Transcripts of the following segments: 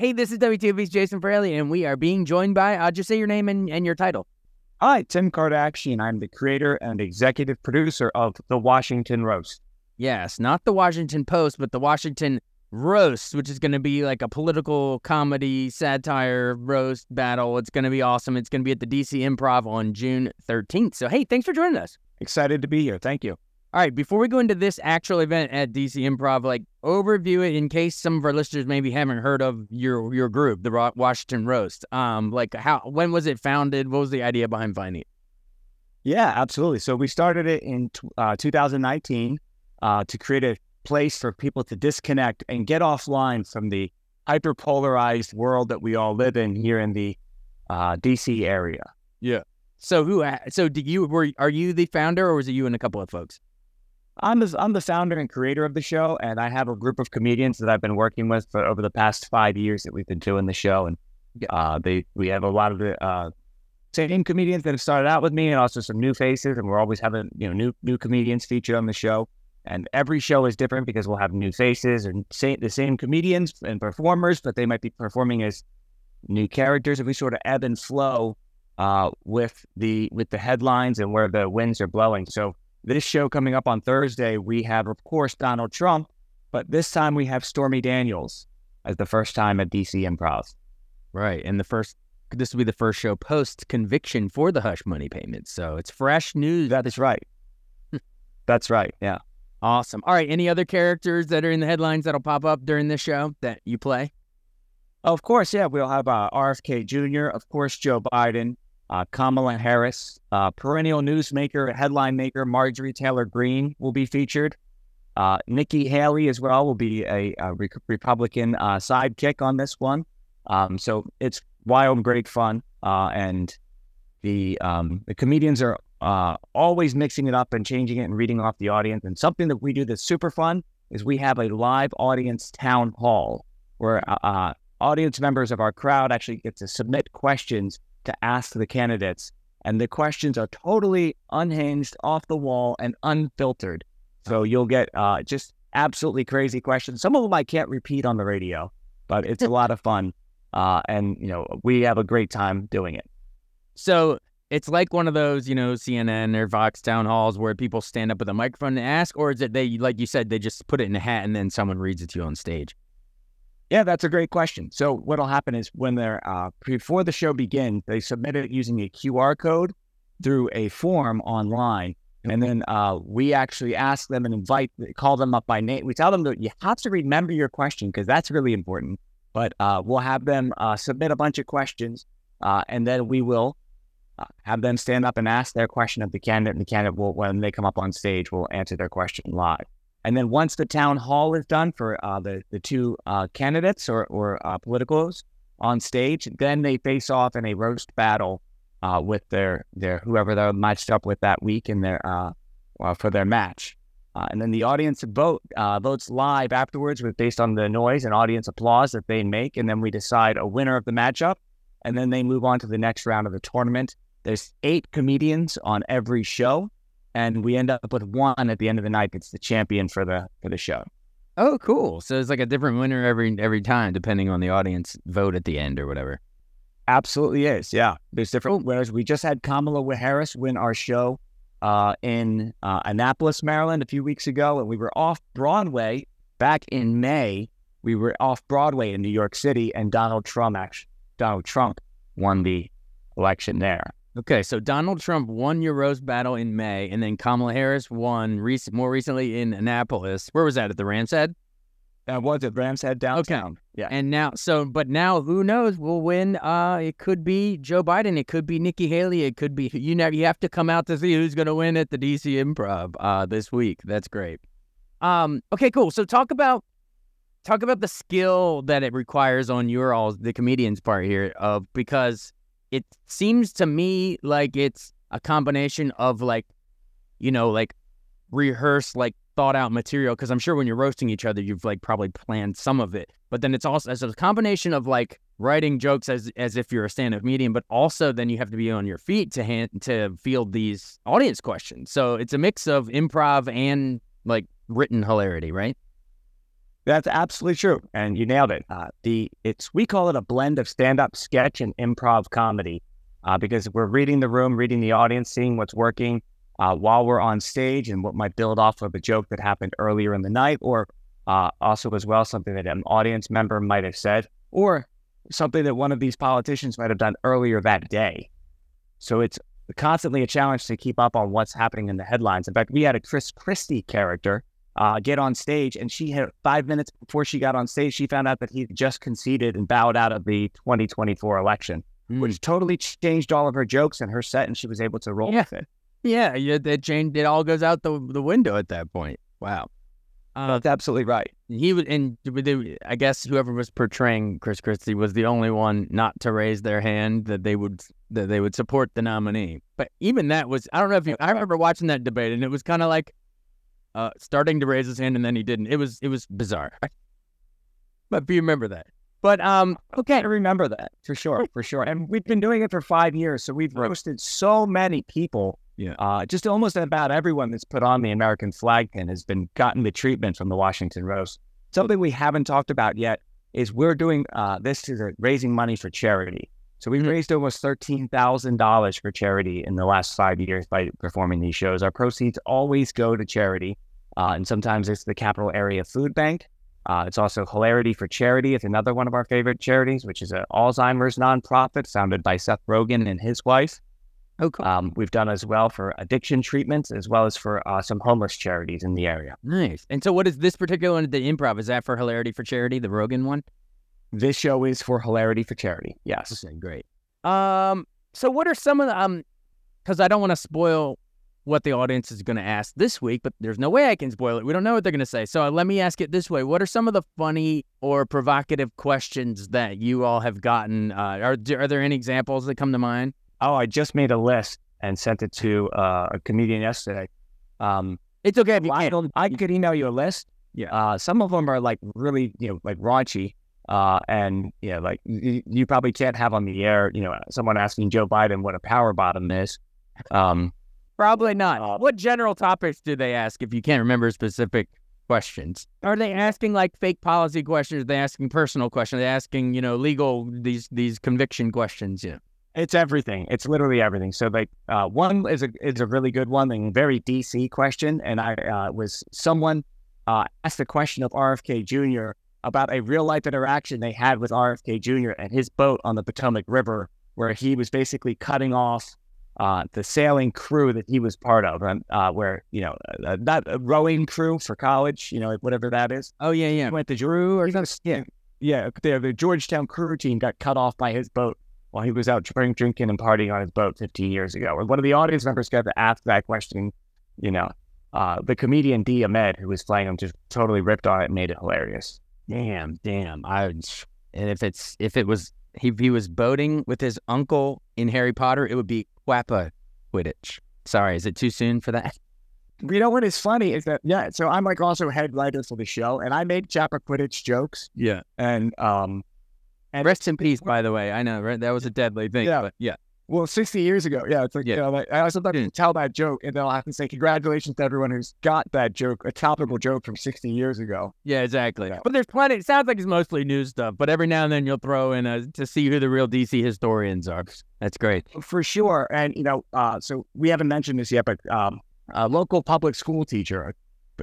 Hey, this is WTOP's Jason Fraley, and we are being joined by, just say your name and your title. Hi, Tim Kardashian. I'm the creator and executive producer of The Washington Roast. Yes, not the Washington Post, but the Washington Roast, which is going to be like a political comedy satire roast battle. It's going to be awesome. It's going to be at the DC Improv on June 13th. So, hey, thanks for joining us. Excited to be here. Thank you. All right, before we go into this actual event at DC Improv, overview it in case some of our listeners maybe haven't heard of your group, the Washington Roast. When was it founded? What was the idea behind finding it? Yeah, absolutely. So we started it in 2019 to create a place for people to disconnect and get offline from the hyper-polarized world that we all live in here in the DC area. Yeah. So are you the founder, or was it you and a couple of folks? I'm the founder and creator of the show, and I have a group of comedians that I've been working with for over the past 5 years that we've been doing the show. And we have a lot of the same comedians that have started out with me, and also some new faces. And we're always having new comedians featured on the show. And every show is different because we'll have new faces and the same comedians and performers, but they might be performing as new characters. And we sort of ebb and flow with the headlines and where the winds are blowing. So this show coming up on Thursday, we have, of course, Donald Trump, but this time we have Stormy Daniels as the first time at DC Improv. Right, and this will be the first show post-conviction for the hush money payments, so it's fresh news. That is right. That's right, yeah. Awesome. All right, any other characters that are in the headlines that'll pop up during this show that you play? Of course, yeah, we'll have RFK Jr., of course, Joe Biden, Kamala Harris, perennial newsmaker, headline maker Marjorie Taylor Greene will be featured. Nikki Haley as well will be a Republican sidekick on this one. So it's wild, great fun. And the comedians are always mixing it up and changing it and reading off the audience. And something that we do that's super fun is we have a live audience town hall where audience members of our crowd actually get to submit questions to ask the candidates, and the questions are totally unhinged, off the wall, and unfiltered. So you'll get just absolutely crazy questions. Some of them I can't repeat on the radio, but it's a lot of fun, and we have a great time doing it. So it's like one of those, CNN or Vox town halls where people stand up with a microphone and ask, or is it they, like you said, they just put it in a hat and then someone reads it to you on stage? Yeah, that's a great question. So what'll happen is when they're before the show begins, they submit it using a QR code through a form online, and then we actually ask them and call them up by name. We tell them that you have to remember your question because that's really important. But we'll have them submit a bunch of questions, and then we will have them stand up and ask their question of the candidate, and the candidate will, when they come up on stage, will answer their question live. And then once the town hall is done for the two candidates or politicals on stage, then they face off in a roast battle with their whoever they're matched up with that week in their for their match. And then the audience votes live afterwards based on the noise and audience applause that they make. And then we decide a winner of the matchup. And then they move on to the next round of the tournament. There's 8 comedians on every show. And we end up with one at the end of the night that's the champion for the show. Oh, cool. So it's like a different winner every time, depending on the audience vote at the end or whatever. Absolutely is, yeah. There's different winners. We just had Kamala Harris win our show in Annapolis, Maryland a few weeks ago, and we were off Broadway back in May. We were off Broadway in New York City, and Donald Trump won the election there. Okay, so Donald Trump won your roast battle in May, and then Kamala Harris won more recently in Annapolis. Where was that, at the Rams Head? That was at Rams Head downtown. Okay. Yeah. And now who knows? We'll win. It could be Joe Biden. It could be Nikki Haley. It could be, you have to come out to see who's going to win at the DC Improv this week. That's great. Okay, cool. So talk about the skill that it requires on the comedian's part here, because it seems to me like it's a combination of rehearsed, thought out material. Because I'm sure when you're roasting each other, you've probably planned some of it. But then it's also as a combination of writing jokes as if you're a stand-up comedian, but also then you have to be on your feet to field these audience questions. So it's a mix of improv and written hilarity, right? That's absolutely true, and you nailed it. We call it a blend of stand-up sketch and improv comedy, because we're reading the room, reading the audience, seeing what's working while we're on stage, and what might build off of a joke that happened earlier in the night, or also as well something that an audience member might have said, or something that one of these politicians might have done earlier that day. So it's constantly a challenge to keep up on what's happening in the headlines. In fact, we had a Chris Christie character get on stage, and she had 5 minutes before she got on stage, she found out that he just conceded and bowed out of the 2024 election, which totally changed all of her jokes and her set, and she was able to roll with it. Yeah, that changed. It all goes out the window at that point. Wow. That's absolutely right. He would, and I guess whoever was portraying Chris Christie was the only one not to raise their hand that they would support the nominee. But even that was, I don't know if I remember watching that debate, and it was kind of like starting to raise his hand and then he didn't. It was bizarre. But if you remember that. But okay, I remember that for sure. And we've been doing it for 5 years, so we've roasted so many people. Yeah. Just almost about everyone that's put on the American flag pin has gotten the treatment from the Washington roast. Something we haven't talked about yet is we're doing this is raising money for charity. So we've raised almost $13,000 for charity in the last 5 years by performing these shows. Our proceeds always go to charity, and sometimes it's the Capital Area Food Bank. It's also Hilarity for Charity. It's another one of our favorite charities, which is an Alzheimer's nonprofit founded by Seth Rogen and his wife. Oh, cool. We've done as well for addiction treatments, as well as for some homeless charities in the area. Nice. And so what is this particular one, the improv? Is that for Hilarity for Charity, the Rogan one? This show is for Hilarity for Charity, yes. Okay, great. So what are some of the, because I don't want to spoil what the audience is going to ask this week, but there's no way I can spoil it. We don't know what they're going to say. So let me ask it this way. What are some of the funny or provocative questions that you all have gotten? Are there any examples that come to mind? Oh, I just made a list and sent it to a comedian yesterday. It's okay if you can't. I could email you a list. Yeah. Some of them are like really, like raunchy. And like you probably can't have on the air, someone asking Joe Biden what a power bottom is. Probably not. What general topics do they ask if you can't remember specific questions? Are they asking like fake policy questions? Are they asking personal questions? Are they asking, legal, these conviction questions? Yeah. It's everything. It's literally everything. So like one is a really good one, a very DC question. And someone asked a question of RFK Jr. about a real life interaction they had with RFK Jr. and his boat on the Potomac River, where he was basically cutting off the sailing crew that he was part of, where, not a rowing crew for college, whatever that is. Oh, yeah, yeah. He went to Drew or something. Yeah. The Georgetown crew team got cut off by his boat while he was out drinking and partying on his boat 15 years ago. And one of the audience members got to ask that question, the comedian D. Ahmed, who was playing him, just totally ripped on it and made it hilarious. Damn. And if he was boating with his uncle in Harry Potter, it would be Quappa Quidditch. Sorry, is it too soon for that? You know what is funny is that, so I'm like also head writer for the show, and I made Quappa Quidditch jokes. Yeah. And rest in peace, by the way. I know, right? That was a deadly thing. Yeah. But yeah. Well, 60 years ago. Yeah. It's like, I sometimes tell that joke, and then I'll have to say congratulations to everyone who's got that joke, a topical joke from 60 years ago. Yeah, exactly. Yeah. But there's plenty. It sounds like it's mostly news stuff, but every now and then you'll throw in to see who the real DC historians are. That's great. For sure. And, so we haven't mentioned this yet, but a local public school teacher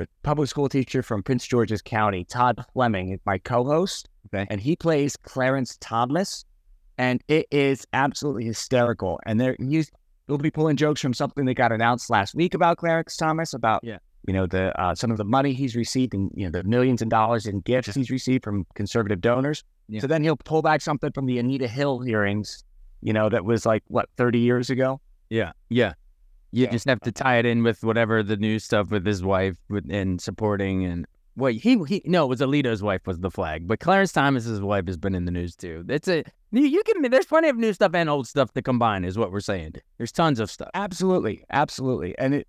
from Prince George's County, Todd Fleming, is my co-host. Okay. And he plays Clarence Thomas, and it is absolutely hysterical. And he'll be pulling jokes from something that got announced last week about Clarence Thomas, about some of the money he's received and the millions of dollars in gifts he's received from conservative donors. Yeah. So then he'll pull back something from the Anita Hill hearings, that was like 30 years ago. Yeah, yeah. You just have to tie it in with whatever the new stuff with his wife and supporting and. Well, it was Alito's wife was the flag, but Clarence Thomas's wife has been in the news too. There's plenty of new stuff and old stuff to combine, is what we're saying. There's tons of stuff. Absolutely, and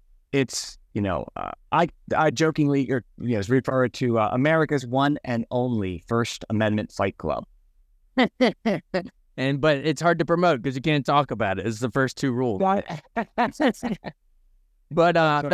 I jokingly refer to America's one and only First Amendment Fight Club. But it's hard to promote because you can't talk about it. It's the first two rules. But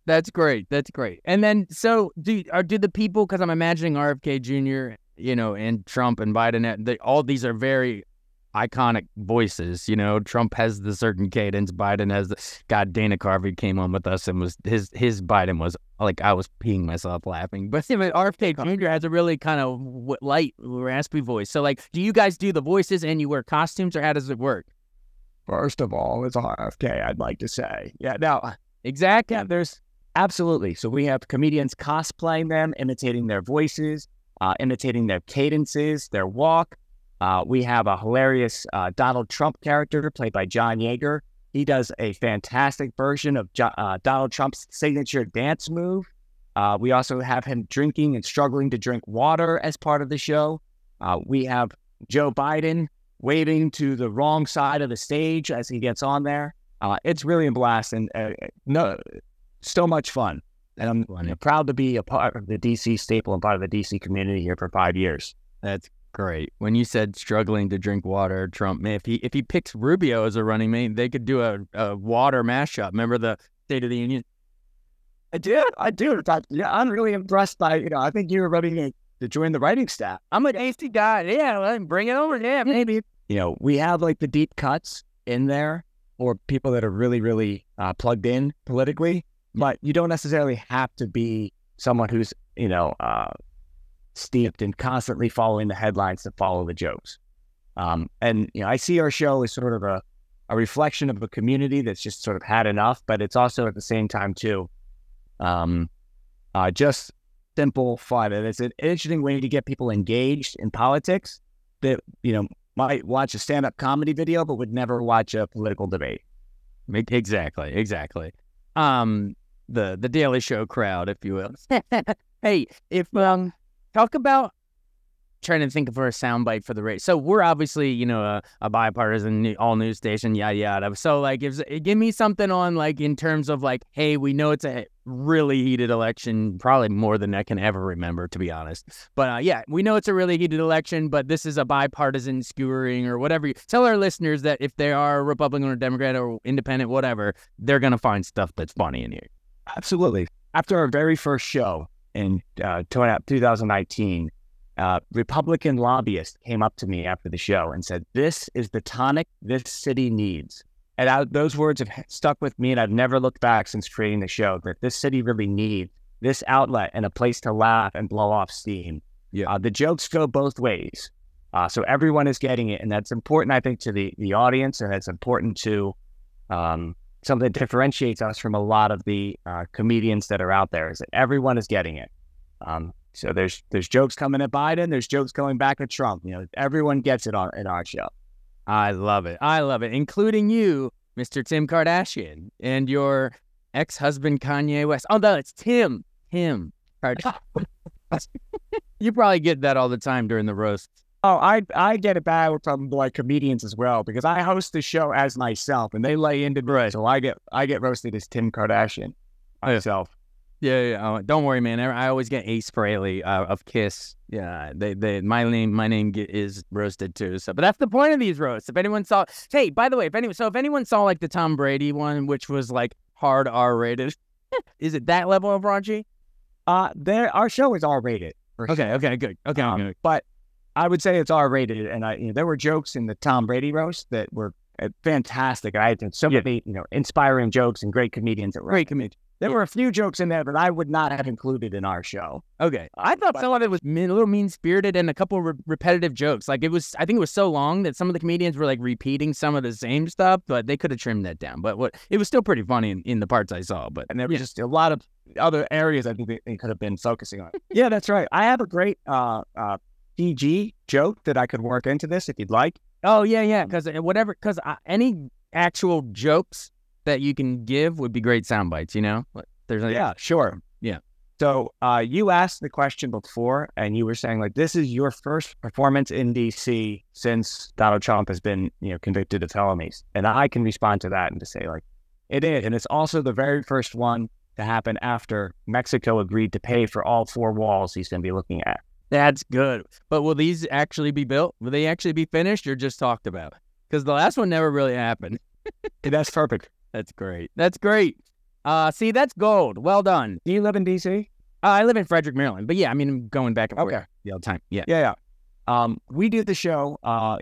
That's great. That's great. And then, so do the people? Because I'm imagining RFK Jr., and Trump and Biden. All these are very iconic voices. Trump has the certain cadence. Biden has God. Dana Carvey came on with us and was his Biden was like, I was peeing myself laughing. But RFK Jr. has a really kind of light, raspy voice. So, like, do you guys do the voices and you wear costumes, or how does it work? First of all, it's RFK, I'd like to say. Yeah, now, exactly. Yeah, there's absolutely. So we have comedians cosplaying them, imitating their voices, imitating their cadences, their walk. We have a hilarious Donald Trump character played by John Yeager. He does a fantastic version of Donald Trump's signature dance move. We also have him drinking and struggling to drink water as part of the show. We have Joe Biden waving to the wrong side of the stage as he gets on there. It's really a blast and so much fun. And I'm proud to be a part of the DC staple and part of the DC community here for 5 years. That's great. When you said struggling to drink water, Trump, man, if he picks Rubio as a running mate, they could do a water mashup. Remember the State of the Union? I do. Yeah, I'm really impressed by, I think you were ready to join the writing staff. I'm an AC guy. Yeah, well, bring it over. Yeah, maybe. We have like the deep cuts in there or people that are really, really plugged in politically, but you don't necessarily have to be someone who's, steeped in constantly following the headlines to follow the jokes. And I see our show as sort of a reflection of a community that's just sort of had enough, but it's also at the same time too, just simple fun. And it's an interesting way to get people engaged in politics that, might watch a stand-up comedy video, but would never watch a political debate. Exactly. The Daily Show crowd, if you will. Hey, if talk about trying to think of a soundbite for the race. So we're obviously, a bipartisan all news station, yada yada. So like, give me something on like in terms of like, hey, we know it's a really heated election, probably more than I can ever remember, to be honest. But yeah, we know it's a really heated election, but this is a bipartisan skewering or whatever. Tell our listeners that if they are Republican or Democrat or independent, whatever, they're gonna find stuff that's funny in here. Absolutely. After our very first show in 2019. Republican lobbyist came up to me after the show and said, "This is the tonic this city needs." And those words have stuck with me, and I've never looked back since creating the show, that this city really needs this outlet and a place to laugh and blow off steam. Yeah. The jokes go both ways. So everyone is getting it, and that's important, I think, to the audience, and it's important to something that differentiates us from a lot of the comedians that are out there, is that everyone is getting it. So there's jokes coming at Biden, there's jokes going back at Trump. Everyone gets it in our show. I love it, including you, Mr. Tim Kardashian, and your ex-husband Kanye West. Oh no, it's Tim Kardashian. You probably get that all the time during the roast. Oh, I get it bad from like comedians as well, because I host the show as myself and they lay into me, so I get roasted as Tim Kardashian myself. Yeah. Don't worry, man. I always get Ace Frehley of Kiss. Yeah, my name is roasted too. So, but that's the point of these roasts. If anyone saw, hey, by the way, if anyone saw like the Tom Brady one, which was like hard R-rated, is it that level of raunchy? Our show is R-rated. Okay, good. Okay, but I would say it's R-rated, and there were jokes in the Tom Brady roast that were fantastic. I had so many, inspiring jokes and great comedians. Great comedians. There were a few jokes in there that I would not have included in our show. Okay. I thought some of it was a little mean-spirited and a couple of repetitive jokes. Like I think it was so long that some of the comedians were like repeating some of the same stuff, but they could have trimmed that down. But it was still pretty funny in the parts I saw. And there was just a lot of other areas I think they could have been focusing on. Yeah, that's right. I have a great PG joke that I could work into this if you'd like. Oh, yeah. Because any actual jokes that you can give would be great sound bites, Yeah, sure. Yeah. So you asked the question before, and you were saying, like, this is your first performance in D.C. since Donald Trump has been, convicted of felonies. And I can respond to that and to say, like, it is. And it's also the very first one to happen after Mexico agreed to pay for all 4 walls he's going to be looking at. That's good. But will these actually be built? Will they actually be finished or just talked about? Because the last one never really happened. That's perfect. That's great. See, that's gold. Well done. Do you live in DC? I live in Frederick, Maryland, but yeah, I mean, I'm going back and forth Okay. all the time. Yeah. Yeah. We do the show.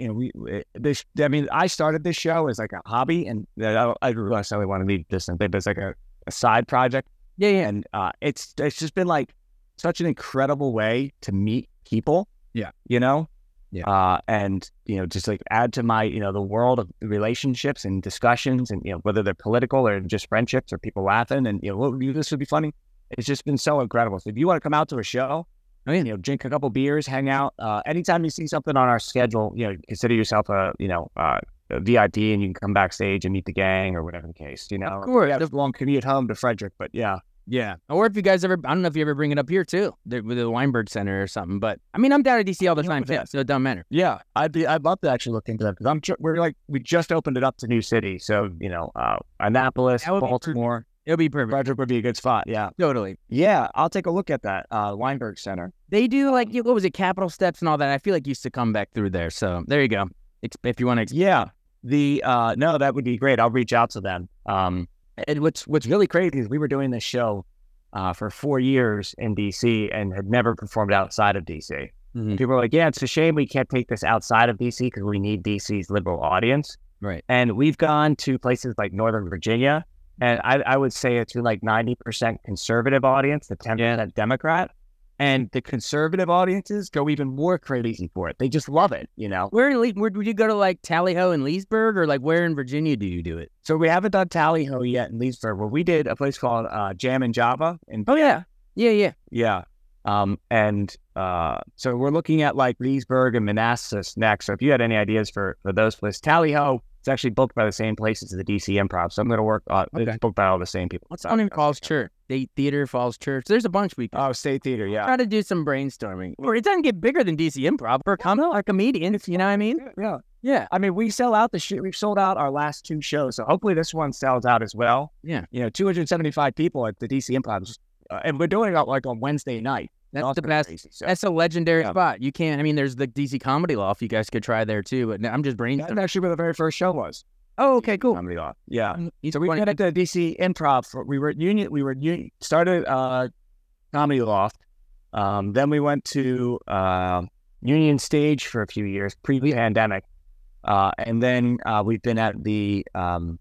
I started this show as like a hobby, and I don't necessarily want to leave this and think it's like a side project. Yeah. And it's just been like such an incredible way to meet people. Yeah. And just like add to my the world of relationships and discussions, and whether they're political or just friendships or people laughing, and this would be funny. It's just been so incredible. So if you want to come out to a show, drink a couple beers, hang out. Anytime you see something on our schedule, consider yourself a VIP, and you can come backstage and meet the gang or whatever the case. Of course. We have a long commute home to Frederick, but yeah. Yeah. Or if you guys ever, I don't know if you ever bring it up here too, with the Weinberg Center or something. But I mean, I'm down at DC all the time, so it doesn't matter. Yeah, I'd love to actually look into that, because we just opened it up to new city, so Annapolis, Baltimore. It'll be perfect. Frederick would be a good spot. Yeah, Totally. Yeah, I'll take a look at that Weinberg Center. They do like what was it, Capitol Steps and all that. I feel like used to come back through there. So there you go. If you want to. Yeah. No, that would be great. I'll reach out to them. And what's really crazy is we were doing this show for 4 years in DC and had never performed outside of DC. Mm-hmm. People were like, yeah, it's a shame we can't take this outside of DC because we need DC's liberal audience. Right. And we've gone to places like Northern Virginia, and I would say it's like 90% conservative audience, the 10% Democrat. And the conservative audiences go even more crazy for it. They just love it, Where would you go to, like Tally-Ho in Leesburg, or like where in Virginia do you do it? So we haven't done Tally-Ho yet in Leesburg. Well, we did a place called Jam and Java. Oh, yeah. Yeah. So we're looking at like Leesburg and Manassas next. So if you had any ideas for those places, Tally-Ho, it's actually booked by the same places as the DC Improv. So I'm going to work on it's booked by all the same people. What's on Falls Church? State Theater, Falls Church. There's a bunch we can. Oh, State Theater, yeah. Try to do some brainstorming. Or it doesn't get bigger than DC Improv. We're our comedians, you know what I mean? Yeah. I mean, we sell out the shit. We've sold out our last 2 shows. So hopefully this one sells out as well. Yeah. 275 people at the DC Improv. And we're doing it like on Wednesday night. That's the best. Crazy, so. That's a legendary spot. You can't, there's the DC Comedy Loft. You guys could try there too, but I'm just brainstorming. That's actually where the very first show was. Oh, okay, cool. Comedy Loft. Yeah. So we went at the DC Improv. We were at Union. Started Comedy Loft. Then we went to Union Stage for a few years pre-pandemic, and then we've been at the DC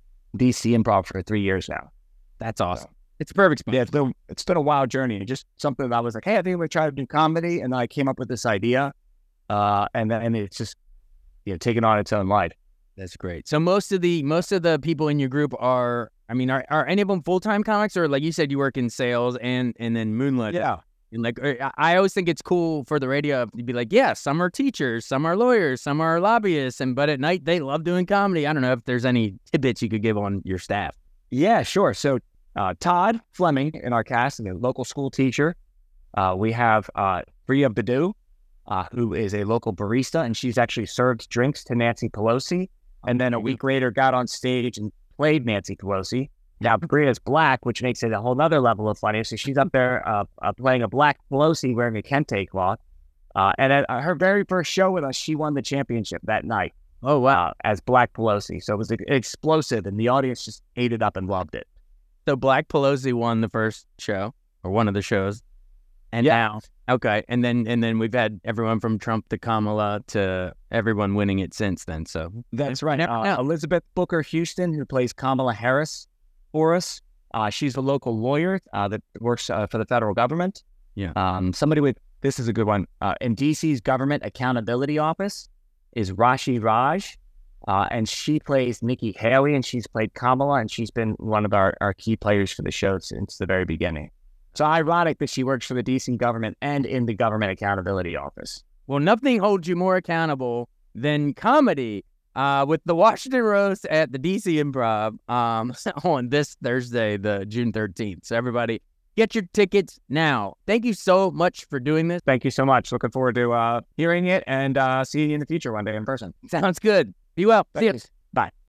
Improv for 3 years now. That's awesome. It's a perfect spot. Yeah, it's been a wild journey. Just something that I was like, hey, I think I'm gonna try to do comedy, and then I came up with this idea, and it's just taking on its own life. That's great. So most of the people in your group are any of them full-time comics, or like you said, you work in sales and then moonlight? Yeah. And like, I always think it's cool for the radio to be like, yeah, some are teachers, some are lawyers, some are lobbyists, but at night they love doing comedy. I don't know if there's any tidbits you could give on your staff. Yeah, sure. So Todd Fleming in our cast, a local school teacher. We have Bria Badu, who is a local barista, and she's actually served drinks to Nancy Pelosi. And then a week later got on stage and played Nancy Pelosi. Now, Bria's black, which makes it a whole nother level of funny. So she's up there playing a black Pelosi wearing a kente cloth. And at her very first show with us, she won the championship that night. Oh, wow. As Black Pelosi. So it was explosive, and the audience just ate it up and loved it. So Black Pelosi won the first show, or one of the shows. And now, okay. And then we've had everyone from Trump to Kamala to everyone winning it since then. So that's right. Elizabeth Booker Houston, who plays Kamala Harris for us. She's a local lawyer that works for the federal government. Yeah. This is a good one. In DC's Government Accountability Office is Rashi Raj. And she plays Nikki Haley, and she's played Kamala, and she's been one of our key players for the show since the very beginning. So ironic that she works for the DC government and in the Government Accountability Office. Well, nothing holds you more accountable than comedy with the Washington Roast at the DC Improv on this Thursday, the June 13th. So everybody, get your tickets now. Thank you so much for doing this. Thank you so much. Looking forward to hearing it and seeing you in the future one day in person. Sounds good. Be well. See you. Bye.